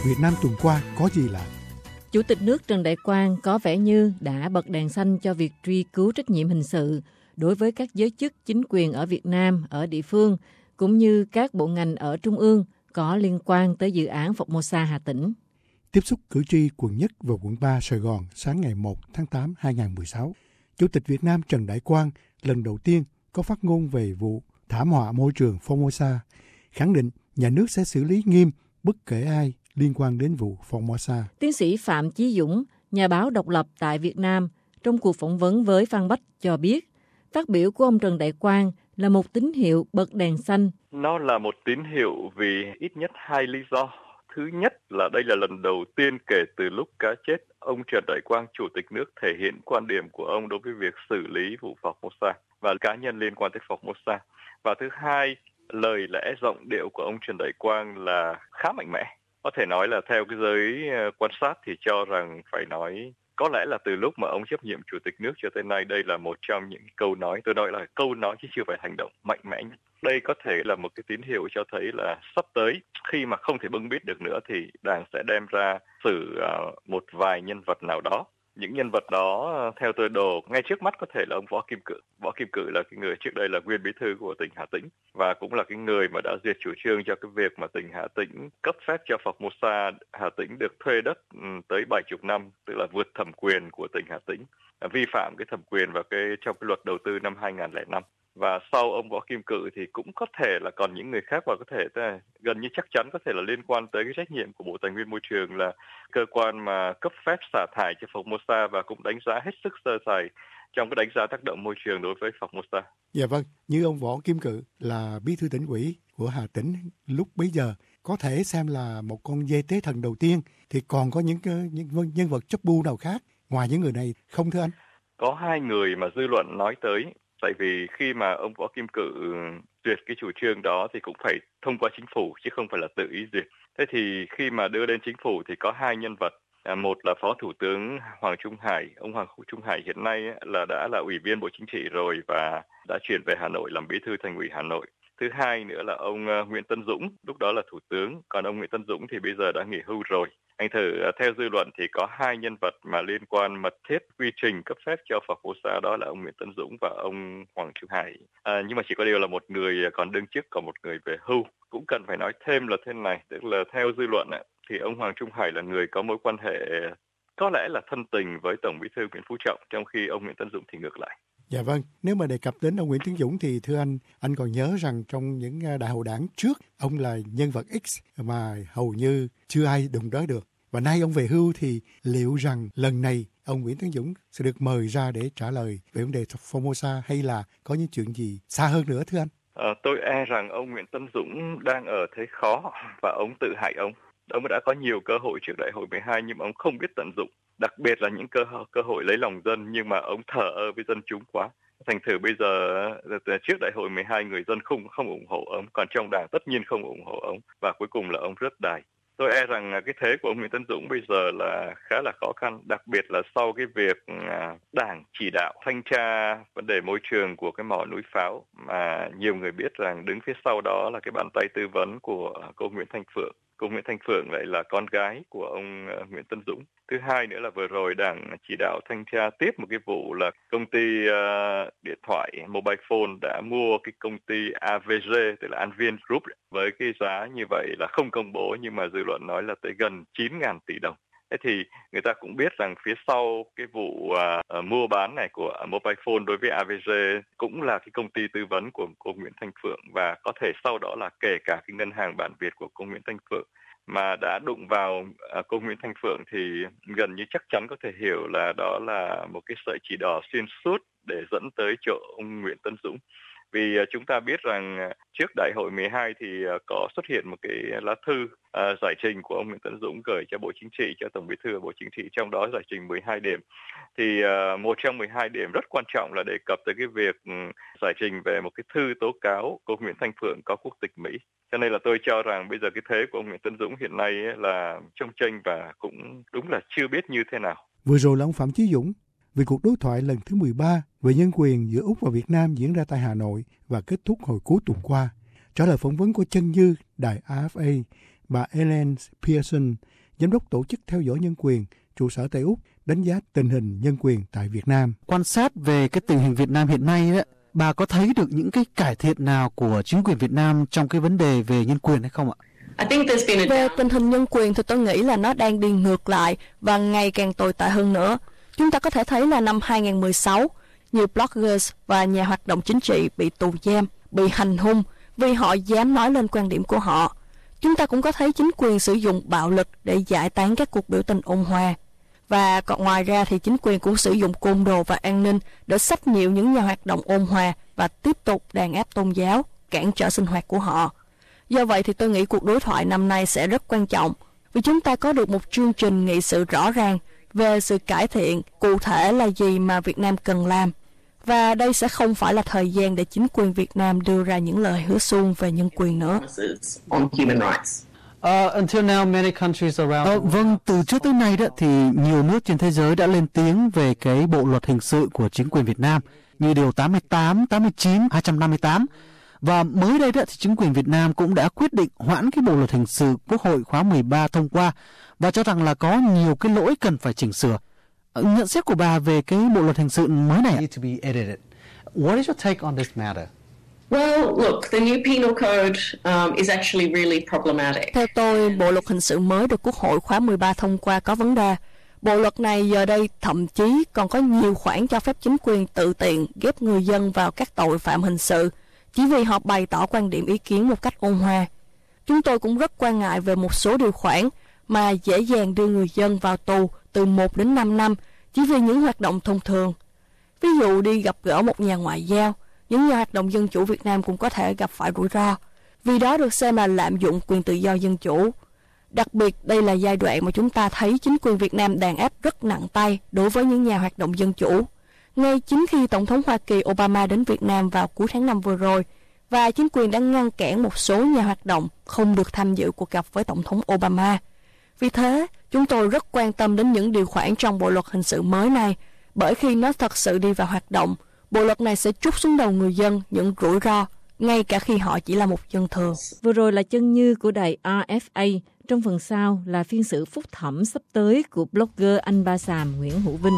Việt Nam tuần qua có gì lạ? Chủ tịch nước Trần Đại Quang có vẻ như đã bật đèn xanh cho việc truy cứu trách nhiệm hình sự đối với các giới chức chính quyền ở Việt Nam, ở địa phương, cũng như các bộ ngành ở Trung ương có liên quan tới dự án Formosa Hà Tĩnh. Tiếp xúc cử tri quận Nhất và quận 3 Sài Gòn sáng ngày 1 tháng 8 2016, Chủ tịch Việt Nam Trần Đại Quang lần đầu tiên có phát ngôn về vụ thảm họa môi trường Formosa, khẳng định nhà nước sẽ xử lý nghiêm bất kể ai liên quan đến vụ Formosa. Tiến sĩ Phạm Chí Dũng, nhà báo độc lập tại Việt Nam, trong cuộc phỏng vấn với Phan Bách cho biết, phát biểu của ông Trần Đại Quang là một tín hiệu bật đèn xanh. Nó là một tín hiệu vì ít nhất hai lý do. Thứ nhất là đây là lần đầu tiên kể từ lúc cá chết, ông Trần Đại Quang, Chủ tịch nước thể hiện quan điểm của ông đối với việc xử lý vụ Formosa và cá nhân liên quan tới Formosa. Và thứ hai, lời lẽ giọng điệu của ông Trần Đại Quang là khá mạnh mẽ. Có thể nói là theo cái giới quan sát thì cho rằng phải nói có lẽ là từ lúc mà ông chấp nhiệm Chủ tịch nước cho tới nay, đây là một trong những câu nói, tôi nói là câu nói chứ chưa phải hành động mạnh mẽ nhất. Đây có thể là một cái tín hiệu cho thấy là sắp tới khi mà không thể bưng bít được nữa thì Đảng sẽ đem ra xử một vài nhân vật nào đó. Những nhân vật đó theo tôi đồ ngay trước mắt có thể là ông Võ Kim Cự. Võ Kim Cự là cái người trước đây là nguyên bí thư của tỉnh Hà Tĩnh và cũng là cái người mà đã duyệt chủ trương cho cái việc mà tỉnh Hà Tĩnh cấp phép cho Formosa Hà Tĩnh được thuê đất tới 70 năm, tức là vượt thẩm quyền của tỉnh Hà Tĩnh, vi phạm cái thẩm quyền và trong cái luật đầu tư năm 2005. Và sau ông Võ Kim Cự thì cũng có thể là còn những người khác và có thể gần như chắc chắn có thể là liên quan tới cái trách nhiệm của Bộ Tài nguyên Môi trường là cơ quan mà cấp phép xả thải cho Formosa và cũng đánh giá hết sức sơ sài trong cái đánh giá tác động môi trường đối với Formosa. Dạ vâng, như ông Võ Kim Cự là bí thư tỉnh ủy của Hà Tĩnh lúc bấy giờ có thể xem là một con dê tế thần đầu tiên, thì còn có những nhân vật chấp bu nào khác ngoài những người này không thưa anh? Có hai người mà dư luận nói tới. Tại vì khi mà ông Võ Kim Cự duyệt cái chủ trương đó thì cũng phải thông qua chính phủ chứ không phải là tự ý duyệt. Thế thì khi mà đưa lên chính phủ thì có hai nhân vật. Một là Phó Thủ tướng Hoàng Trung Hải. Ông Hoàng Trung Hải hiện nay đã là Ủy viên Bộ Chính trị rồi và đã chuyển về Hà Nội làm Bí thư Thành ủy Hà Nội. Thứ hai nữa là ông Nguyễn Tấn Dũng, lúc đó là Thủ tướng. Còn ông Nguyễn Tấn Dũng thì bây giờ đã nghỉ hưu rồi. Anh thử theo dư luận thì có hai nhân vật mà liên quan mật thiết quy trình cấp phép cho Formosa, đó là ông Nguyễn Tấn Dũng và ông Hoàng Trung Hải. Nhưng mà chỉ có điều là một người còn đương chức, còn một người về hưu. Cũng cần phải nói thêm là thế này, tức là theo dư luận thì ông Hoàng Trung Hải là người có mối quan hệ có lẽ là thân tình với Tổng Bí thư Nguyễn Phú Trọng, trong khi ông Nguyễn Tấn Dũng thì ngược lại. Dạ vâng, nếu mà đề cập đến ông Nguyễn Tấn Dũng thì thưa anh còn nhớ rằng trong những đại hội đảng trước, ông là nhân vật X mà hầu như chưa ai đụng tới được. Và nay ông về hưu thì liệu rằng lần này ông Nguyễn Tấn Dũng sẽ được mời ra để trả lời về vấn đề Formosa hay là có những chuyện gì xa hơn nữa thưa anh? Tôi e rằng ông Nguyễn Tấn Dũng đang ở thế khó và ông tự hại ông. Ông đã có nhiều cơ hội trước đại hội 12 nhưng mà ông không biết tận dụng. Đặc biệt là những cơ hội lấy lòng dân nhưng mà ông thờ ơ với dân chúng quá. Thành thử bây giờ trước đại hội 12 người dân không ủng hộ ông, còn trong đảng tất nhiên không ủng hộ ông và cuối cùng là ông rớt đài. Tôi e rằng cái thế của ông Nguyễn Tấn Dũng bây giờ là khá là khó khăn, đặc biệt là sau cái việc đảng chỉ đạo thanh tra vấn đề môi trường của cái mỏ núi Pháo mà nhiều người biết rằng đứng phía sau đó là cái bàn tay tư vấn của cô Nguyễn Thanh Phượng. Cô Nguyễn Thanh Phượng lại là con gái của ông Nguyễn Tấn Dũng. Thứ hai nữa là vừa rồi đảng chỉ đạo thanh tra tiếp một cái vụ là công ty điện thoại Mobile Phone đã mua cái công ty AVG, tức là An Viên Group, với cái giá như vậy là không công bố nhưng mà dư luận nói là tới gần 9.000 tỷ đồng. Thế thì người ta cũng biết rằng phía sau cái vụ mua bán này của Mobile Phone đối với AVG cũng là cái công ty tư vấn của cô Nguyễn Thanh Phượng và có thể sau đó là kể cả cái ngân hàng Bản Việt của cô Nguyễn Thanh Phượng mà đã đụng vào cô Nguyễn Thanh Phượng thì gần như chắc chắn có thể hiểu là đó là một cái sợi chỉ đỏ xuyên suốt để dẫn tới chỗ ông Nguyễn Tấn Dũng. Vì chúng ta biết rằng trước đại hội 12 thì có xuất hiện một cái lá thư giải trình của ông Nguyễn Tấn Dũng gửi cho Bộ Chính trị, cho Tổng Bí thư và Bộ Chính trị, trong đó giải trình 12 điểm. Thì một trong 12 điểm rất quan trọng là đề cập tới cái việc giải trình về một cái thư tố cáo cô Nguyễn Thanh Phượng có quốc tịch Mỹ. Cho nên là tôi cho rằng bây giờ cái thế của ông Nguyễn Tấn Dũng hiện nay là chông chênh và cũng đúng là chưa biết như thế nào. Vừa rồi là ông Phạm Chí Dũng về cuộc đối thoại lần thứ 13 về nhân quyền giữa Úc và Việt Nam diễn ra tại Hà Nội và kết thúc hồi cuối tuần qua. Trả lời phỏng vấn của Chân Như, đài AFA, bà Ellen Pearson, giám đốc tổ chức theo dõi nhân quyền trụ sở tại Úc, đánh giá tình hình nhân quyền tại Việt Nam. Quan sát về cái tình hình Việt Nam hiện nay đó, bà có thấy được những cái cải thiện nào của chính quyền Việt Nam trong cái vấn đề về nhân quyền hay không ạ? Về tình hình nhân quyền thì tôi nghĩ là nó đang đi ngược lại và ngày càng tồi tệ hơn nữa. Chúng ta có thể thấy là năm 2016, nhiều bloggers và nhà hoạt động chính trị bị tù giam, bị hành hung vì họ dám nói lên quan điểm của họ. Chúng ta cũng có thấy chính quyền sử dụng bạo lực để giải tán các cuộc biểu tình ôn hòa. Và còn ngoài ra thì chính quyền cũng sử dụng côn đồ và an ninh để xách nhiều những nhà hoạt động ôn hòa và tiếp tục đàn áp tôn giáo, cản trở sinh hoạt của họ. Do vậy thì tôi nghĩ cuộc đối thoại năm nay sẽ rất quan trọng vì chúng ta có được một chương trình nghị sự rõ ràng về sự cải thiện cụ thể là gì mà Việt Nam cần làm. Và đây sẽ không phải là thời gian để chính quyền Việt Nam đưa ra những lời hứa suông về nhân quyền nữa. Vâng, từ trước tới nay đó thì nhiều nước trên thế giới đã lên tiếng về cái bộ luật hình sự của chính quyền Việt Nam như điều 88, 89, 258. Và mới đây đó thì chính quyền Việt Nam cũng đã quyết định hoãn cái bộ luật hình sự Quốc hội khóa 13 thông qua và cho rằng là có nhiều cái lỗi cần phải chỉnh sửa. Nhận xét của bà về cái bộ luật hình sự mới này ạ? What is your take on this matter? Well, look, the new penal code is actually really problematic. Theo tôi, bộ luật hình sự mới được Quốc hội khóa 13 thông qua có vấn đề. Bộ luật này giờ đây thậm chí còn có nhiều khoản cho phép chính quyền tự tiện ghép người dân vào các tội phạm hình sự chỉ vì họ bày tỏ quan điểm ý kiến một cách ôn hòa. Chúng tôi cũng rất quan ngại về một số điều khoản mà dễ dàng đưa người dân vào tù từ 1 đến 5 năm chỉ vì những hoạt động thông thường. Ví dụ đi gặp gỡ một nhà ngoại giao, những nhà hoạt động dân chủ Việt Nam cũng có thể gặp phải rủi ro, vì đó được xem là lạm dụng quyền tự do dân chủ. Đặc biệt, đây là giai đoạn mà chúng ta thấy chính quyền Việt Nam đàn áp rất nặng tay đối với những nhà hoạt động dân chủ. Ngay chính khi Tổng thống Hoa Kỳ Obama đến Việt Nam vào cuối tháng 5 vừa rồi, và chính quyền đã ngăn cản một số nhà hoạt động không được tham dự cuộc gặp với Tổng thống Obama. Vì thế, chúng tôi rất quan tâm đến những điều khoản trong bộ luật hình sự mới này, bởi khi nó thật sự đi vào hoạt động, bộ luật này sẽ trút xuống đầu người dân những rủi ro, ngay cả khi họ chỉ là một dân thường. Vừa rồi là chân như của đài RFA, trong phần sau là phiên xử phúc thẩm sắp tới của blogger Anh Ba Xàm Nguyễn Hữu Vinh.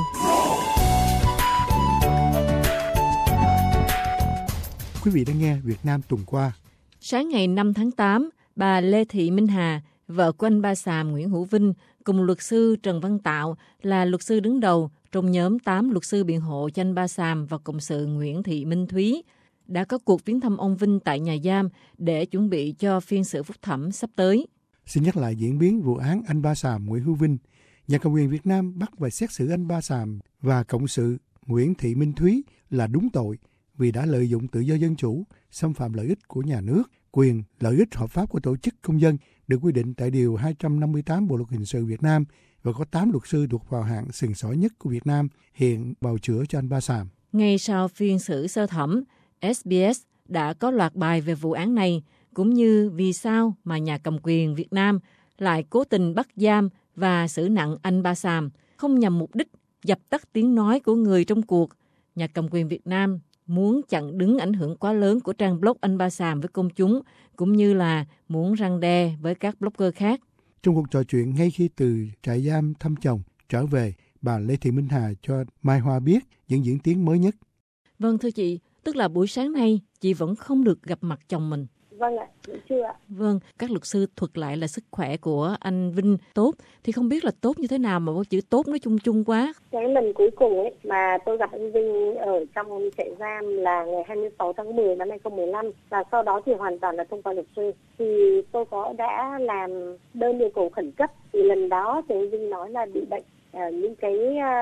Quý vị đang nghe Việt Nam tuần qua. Sáng ngày 5 tháng 8, bà Lê Thị Minh Hà, vợ của anh Ba Xàm Nguyễn Hữu Vinh, cùng luật sư Trần Văn Tạo là luật sư đứng đầu trong nhóm 8 luật sư biện hộ cho anh Ba Xàm và cộng sự Nguyễn Thị Minh Thúy, đã có cuộc viếng thăm ông Vinh tại nhà giam để chuẩn bị cho phiên xử phúc thẩm sắp tới. Xin nhắc lại diễn biến vụ án anh Ba Xàm Nguyễn Hữu Vinh. Nhà cầm quyền Việt Nam bắt và xét xử anh Ba Xàm và cộng sự Nguyễn Thị Minh Thúy là đúng tội vì đã lợi dụng tự do dân chủ, xâm phạm lợi ích của nhà nước, quyền, lợi ích hợp pháp của tổ chức công dân được quy định tại Điều 258 Bộ Luật Hình sự Việt Nam, và có 8 luật sư thuộc vào hạng sừng sỏ nhất của Việt Nam hiện bào chữa cho anh Ba Xàm. Ngay sau phiên xử sơ thẩm, SBS đã có loạt bài về vụ án này, cũng như vì sao mà nhà cầm quyền Việt Nam lại cố tình bắt giam và xử nặng anh Ba Xàm, không nhằm mục đích dập tắt tiếng nói của người trong cuộc. Nhà cầm quyền Việt Nam muốn chặn đứng ảnh hưởng quá lớn của trang blog anh Ba Xàm với công chúng, cũng như là muốn răn đe với các blogger khác. Trong cuộc trò chuyện ngay khi từ trại giam thăm chồng trở về, bà Lê Thị Minh Hà cho Mai Hoa biết những diễn tiến mới nhất. Vâng thưa chị, tức là buổi sáng nay chị vẫn không được gặp mặt chồng mình. Vâng ạ, vẫn chưa ạ. Vâng, các luật sư thuật lại là sức khỏe của anh Vinh tốt, thì không biết là tốt như thế nào mà chữ tốt nó chung chung quá. Cái lần cuối cùng ấy mà tôi gặp anh Vinh ở trong trại giam là ngày 26 tháng 10 năm 2015, và sau đó thì hoàn toàn là thông qua luật sư. Thì tôi đã làm đơn yêu cầu khẩn cấp, thì lần đó thì anh Vinh nói là bị bệnh, những cái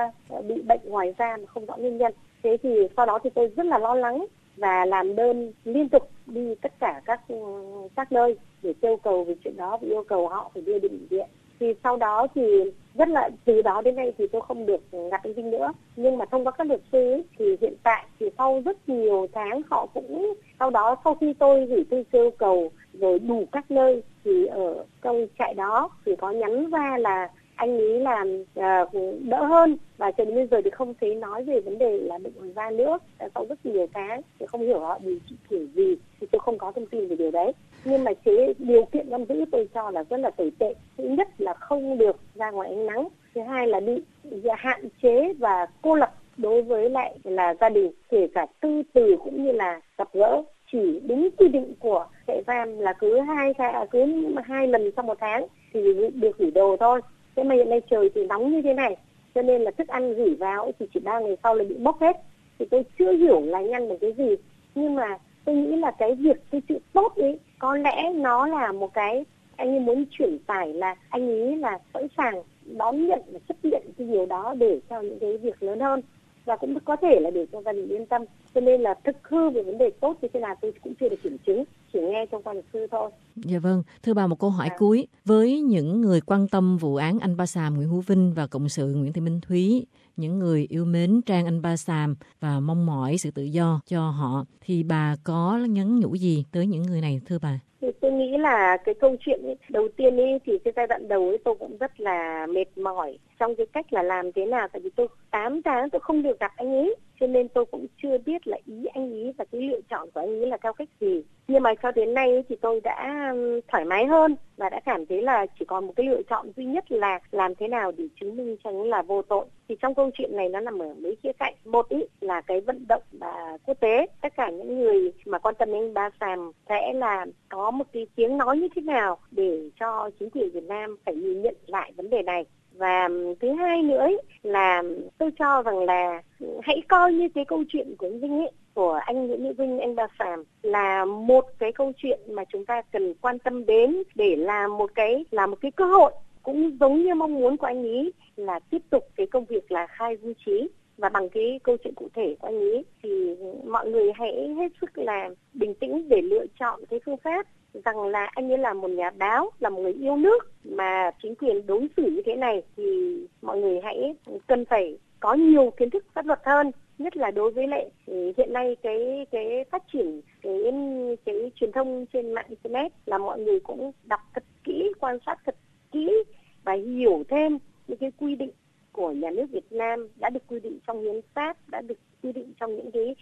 bị bệnh ngoài da mà không rõ nguyên nhân. Thế thì sau đó thì tôi rất là lo lắng và làm đơn liên tục đi tất cả các nơi để yêu cầu về chuyện đó, và yêu cầu họ phải đưa đi bệnh viện. Thì sau đó thì rất là từ đó đến nay thì tôi không được gặp anh Vinh nữa. Nhưng mà thông qua các luật sư ấy, thì hiện tại thì sau rất nhiều tháng họ cũng sau khi tôi gửi thư yêu cầu rồi đủ các nơi, thì ở trong trại đó thì có nhắn ra là anh ấy làm đỡ hơn, và cho đến bây giờ thì không thấy nói về vấn đề là bệnh ngoài da nữa. Sau rất nhiều tháng thì không hiểu họ điều trị kiểu gì, thì tôi không có thông tin về điều đấy. Nhưng mà điều kiện giam giữ tôi cho là rất là tồi tệ. Thứ nhất là không được ra ngoài ánh nắng. Thứ hai là bị hạn chế và cô lập đối với lại là gia đình, kể cả tư từ cũng như là gặp gỡ. Chỉ đúng quy định của trại giam là cứ hai lần trong một tháng thì được gửi đồ thôi. Thế mà hiện nay trời thì nóng như thế này, cho nên là thức ăn gửi vào thì chỉ 3 ngày sau là bị bốc hết. Thì tôi chưa hiểu là anh ăn được cái gì. Nhưng mà tôi nghĩ là cái việc cái sự tốt ấy, có lẽ nó là một cái anh ấy muốn truyền tải là anh ấy là sẵn sàng đón nhận và chấp nhận cái điều đó để cho những cái việc lớn hơn. Và cũng có thể là để cho gia đình yên tâm. Cho nên là thực hư về vấn đề tốt như thế nào tôi cũng chưa được kiểm chứng, chỉ nghe trong quan luật sư thôi. Dạ vâng, thưa bà, một câu hỏi cuối. Với những người quan tâm vụ án anh Ba Xàm Nguyễn Hữu Vinh và cộng sự Nguyễn Thị Minh Thúy, những người yêu mến Trang Anh Ba Xàm và mong mỏi sự tự do cho họ, thì bà có nhắn nhủ gì tới những người này thưa bà? Thì tôi nghĩ là cái câu chuyện ấy, đầu tiên ấy, thì cái giai đoạn đầu ấy tôi cũng rất là mệt mỏi trong cái cách là làm thế nào, tại vì tôi 8 tháng tôi không được gặp anh ấy, cho nên tôi cũng chưa biết là ý anh ấy và cái lựa chọn của anh ấy là theo cách gì. Nhưng mà cho đến nay ấy, thì tôi đã thoải mái hơn và đã cảm thấy là chỉ còn một cái lựa chọn duy nhất là làm thế nào để chứng minh cho anh là vô tội. Thì trong câu chuyện này nó nằm ở mấy khía cạnh. Một ý là cái vận động và quốc tế, tất cả những người mà quan tâm đến anh Ba Xàm sẽ là có một cái tiếng nói như thế nào để cho chính quyền Việt Nam phải nhìn nhận lại vấn đề này. Và thứ hai nữa ấy, là tôi cho rằng là hãy coi như cái câu chuyện của anh Vinh ấy, của anh Nguyễn Hữu Vinh, anh Ba Xàm là một cái câu chuyện mà chúng ta cần quan tâm đến để làm một cái cơ hội, cũng giống như mong muốn của anh ấy là tiếp tục cái công việc là khai vui trí. Và bằng cái câu chuyện cụ thể của anh ấy thì mọi người hãy hết sức là bình tĩnh để lựa chọn cái phương pháp rằng là anh ấy là một nhà báo, là một người yêu nước, mà chính quyền đối xử như thế này thì mọi người hãy cần phải có nhiều kiến thức pháp luật hơn, nhất là đối với lại hiện nay cái phát triển cái truyền thông trên mạng internet, là mọi người cũng đọc thật kỹ, quan sát thật kỹ và hiểu thêm những cái quy định của nhà nước Việt Nam đã được quy định trong hiến pháp, đã được quy định trong những cái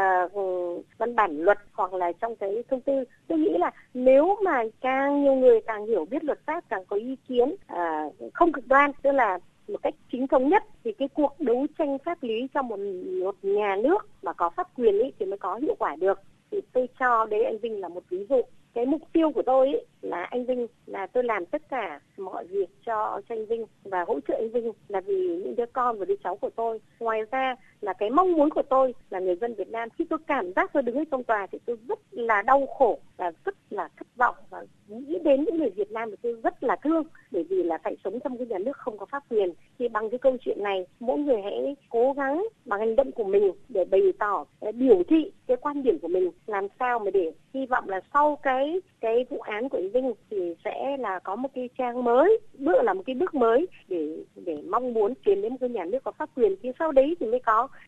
văn bản luật hoặc là trong cái thông tư. Tôi nghĩ là nếu mà càng nhiều người càng hiểu biết luật pháp, càng có ý kiến không cực đoan, tức là một cách chính thống nhất, thì cái cuộc đấu tranh pháp lý trong một nhà nước mà có pháp quyền ấy thì mới có hiệu quả được. Thì tôi cho đấy anh Vinh là một ví dụ. Cái mục tiêu của tôi ấy là anh Vinh, là tôi làm tất cả mọi việc cho anh Vinh và hỗ trợ anh Vinh là vì những đứa con và đứa cháu của tôi. Ngoài ra là cái mong muốn của tôi là người dân Việt Nam, khi tôi cảm giác tôi đứng ở trong tòa thì tôi rất là đau khổ và rất là thất vọng, và nghĩ đến những người Việt Nam thì tôi rất là thương, bởi vì là phải sống trong cái nhà nước không có pháp quyền. Thì bằng cái câu chuyện này, mỗi người hãy cố gắng bằng hành động của mình để bày tỏ, để biểu thị cái quan điểm của mình, làm sao mà để hy vọng là sau cái vụ án của anh Vinh thì sẽ là có một cái trang mới, là một cái bước mới để mong muốn tiến đến một cái nhà nước có pháp quyền, thì sau đấy thì mới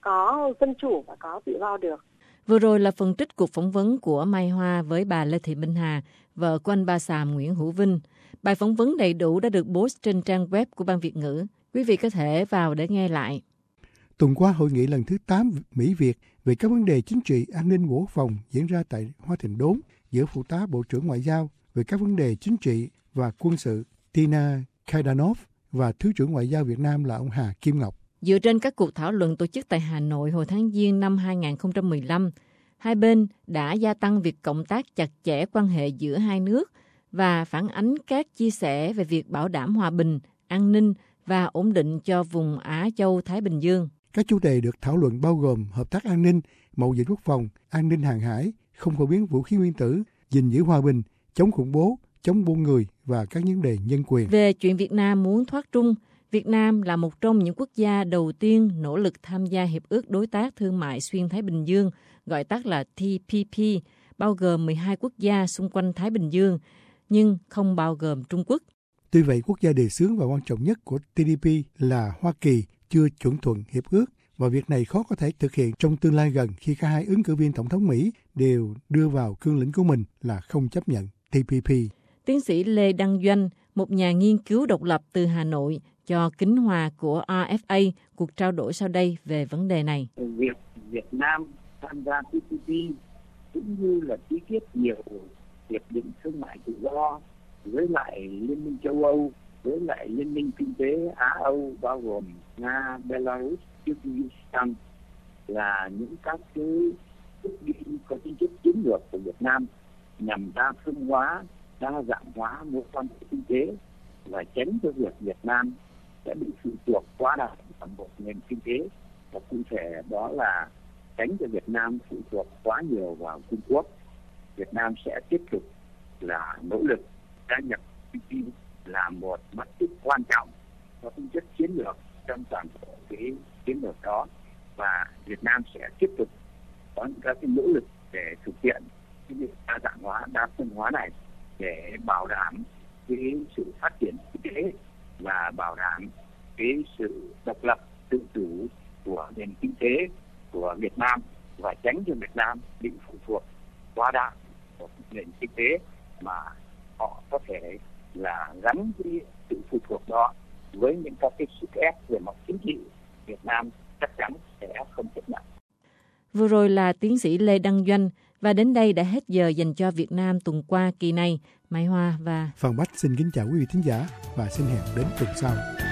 có dân chủ và có tự do được. Vừa rồi là phần trích cuộc phỏng vấn của Mai Hoa với bà Lê Thị Minh Hà, vợ của anh Ba Xàm Nguyễn Hữu Vinh. Bài phỏng vấn đầy đủ đã được post trên trang web của Ban Việt ngữ. Quý vị có thể vào để nghe lại. Tuần qua, hội nghị lần thứ 8 Mỹ-Việt về các vấn đề chính trị, an ninh, quốc phòng diễn ra tại Hoa Thịnh Đốn giữa Phụ tá Bộ trưởng Ngoại giao về các vấn đề chính trị và quân sự Tina Kaidanov và Thứ trưởng Ngoại giao Việt Nam là ông Hà Kim Ngọc. Dựa trên các cuộc thảo luận tổ chức tại Hà Nội hồi tháng Giêng năm 2015, hai bên đã gia tăng việc cộng tác chặt chẽ quan hệ giữa hai nước và phản ánh các chia sẻ về việc bảo đảm hòa bình, an ninh và ổn định cho vùng Á Châu Thái Bình Dương. Các chủ đề được thảo luận bao gồm hợp tác an ninh, mậu dịch quốc phòng, an ninh hàng hải, không phổ biến vũ khí nguyên tử, gìn giữ hòa bình, chống khủng bố, chống buôn người và các vấn đề nhân quyền. Về chuyện Việt Nam muốn thoát Trung, Việt Nam là một trong những quốc gia đầu tiên nỗ lực tham gia Hiệp ước Đối tác Thương mại Xuyên Thái Bình Dương, gọi tắt là TPP, bao gồm 12 quốc gia xung quanh Thái Bình Dương, nhưng không bao gồm Trung Quốc. Tuy vậy, quốc gia đề xướng và quan trọng nhất của TPP là Hoa Kỳ chưa chuẩn thuận hiệp ước, và việc này khó có thể thực hiện trong tương lai gần khi cả hai ứng cử viên tổng thống Mỹ đều đưa vào cương lĩnh của mình là không chấp nhận TPP. Tiến sĩ Lê Đăng Doanh, một nhà nghiên cứu độc lập từ Hà Nội, cho Kính Hòa của RFA cuộc trao đổi sau đây về vấn đề này. Việc Việt Nam tham gia TPP cũng như là ký kết nhiều hiệp định thương mại tự do với lại Liên minh châu Âu, với lại Liên minh kinh tế Á-Âu bao gồm Nga, Belarus, Kyrgyzstan là những các cái bước đi có tính chất chiến lược của Việt Nam nhằm đa phương hóa, đa dạng hóa mối quan hệ kinh tế và tránh cho việc Việt Nam sẽ bị phụ thuộc quá đà vào một nền kinh tế, và cụ thể đó là tránh cho Việt Nam phụ thuộc quá nhiều vào Trung Quốc. Việt Nam sẽ tiếp tục là nỗ lực gia nhập TPP là một mắt xích quan trọng có tính chất chiến lược trong toàn bộ cái chiến lược đó, và Việt Nam sẽ tiếp tục có những các cái nỗ lực để thực hiện cái việc đa dạng hóa, đa phương hóa này để bảo đảm cái sự phát triển kinh tế và bảo đảm cái sự độc lập tự chủ của nền kinh tế của Việt Nam và tránh cho Việt Nam bị phụ thuộc quá đà vào nền kinh tế mà họ có thể là gắn cái sự phụ thuộc đó với những các cái sức ép về mặt chính trị. Việt Nam chắc chắn sẽ không chấp nhận. Vừa rồi là tiến sĩ Lê Đăng Doanh, và đến đây đã hết giờ dành cho Việt Nam tuần qua kỳ này. Mai Hoa và Phan Bách xin kính chào quý vị thính giả và xin hẹn đến tuần sau.